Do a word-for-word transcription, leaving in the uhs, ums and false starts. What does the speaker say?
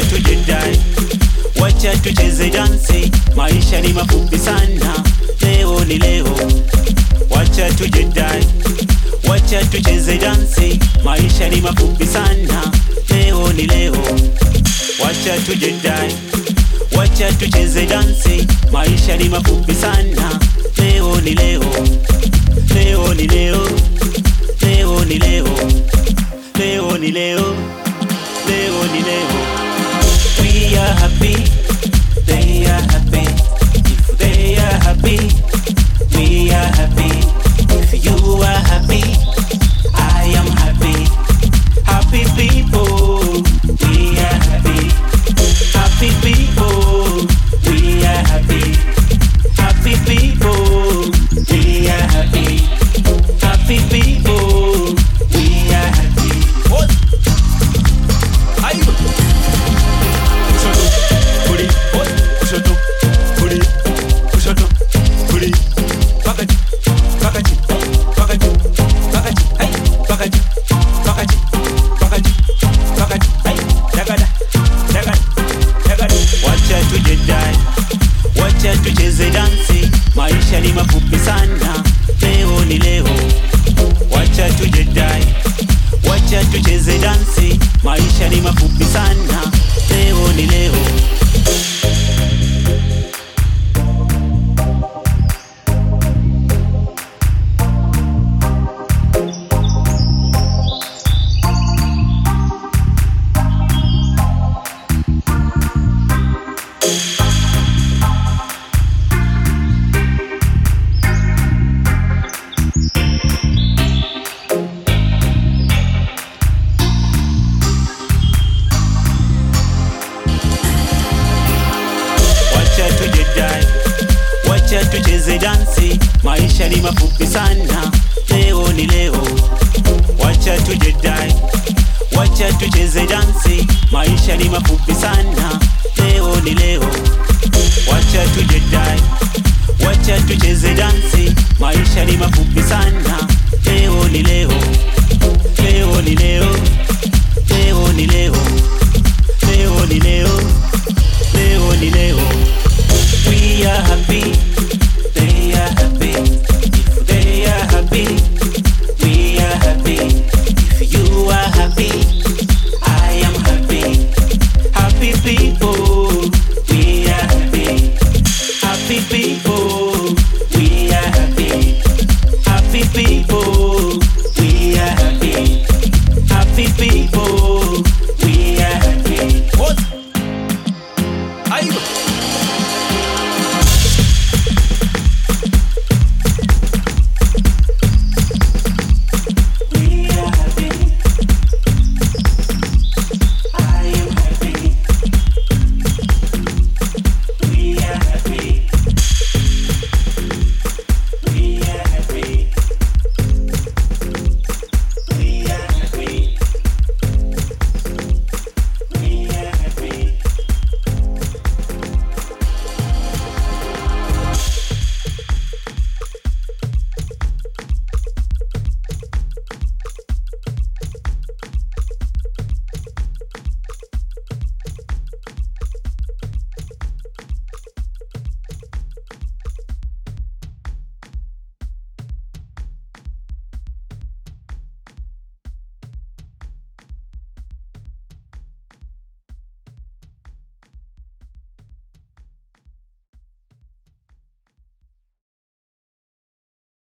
wacha tujidai, wacha tucheze dansi, maisha ni mafupi sana, leo ni leo. Wacha tujidai, wacha tucheze dansi, maisha ni mafupi sana, leo ni leo. Wacha tujidai, wacha tucheze dansi, maisha ni mafupi sana, leo ni leo. Leo ni leo, leo ni leo, leo ni leo, leo ni leo. We are happy, they are happy. If they are happy, we are happy. If you are happy, I am happy. Happy people, we are happy. Happy people, we are happy. Happy people, we are happy. Happy people, we are happy. What? Aibu. Kushoto, kuli, what? Kushoto, kuli, kushoto, kuli. Pakati, pakati, pakati, pakati, hey, pakati, pakati, pakati, pakati, hey, dagada, dagada, dagada. Wacha tujidai, wacha tucheze dansi, maisha ni mafupi sana, leo ni leo. Wacha tujidai, wacha tucheze dansi, maisha ni mafupi sana, leo ni leo. Wacha tujidai, wacha tucheze dansi, maisha ni mafupi sana, leo ni leo. Wacha tujidai, wacha tucheze dansi, maisha ni mafupi sana, leo ni leo. Wacha tujidai, wacha tucheze dansi, maisha ni mafupi sana, leo ni leo. Leo ni leo,